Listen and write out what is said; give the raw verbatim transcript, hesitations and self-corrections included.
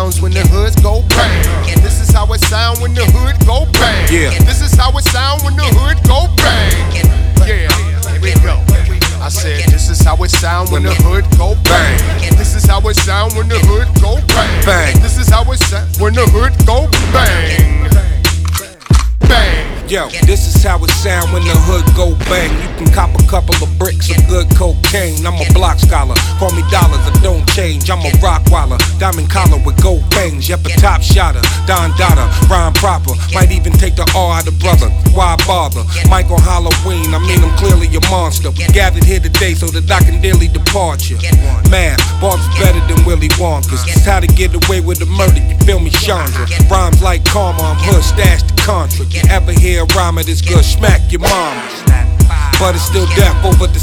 sounds when the hoods go bang. This is how it sound when the hood go bang. Yeah. This is how it sound when the hood go bang. Yeah, here we go. I said this is how it sound when the hood go bang. This is how it sound when the hood go bang. Bang. This is how it sound when the hood go bang. Bang. Yo, this is how it sound when the hood go bang. You can cop a couple of bricks of good cocaine. I'm a block scholar, call me dollars, I don't change. I'm a rock waller, diamond collar with gold bangs. Yep, a top shotter, Don Dada, rhyme proper. Might even take the R out of brother, why bother? Mike on Halloween, I mean I'm clearly a monster. We gathered here today so that I can daily depart you. Man, Bob's better than Willy Wonka's. It's how to get away with the murder, you feel me, Chandra? Rhymes like karma, I'm hood, stash the contra. You ever hear a rhyme of this good, smack your mama. But it's still death over the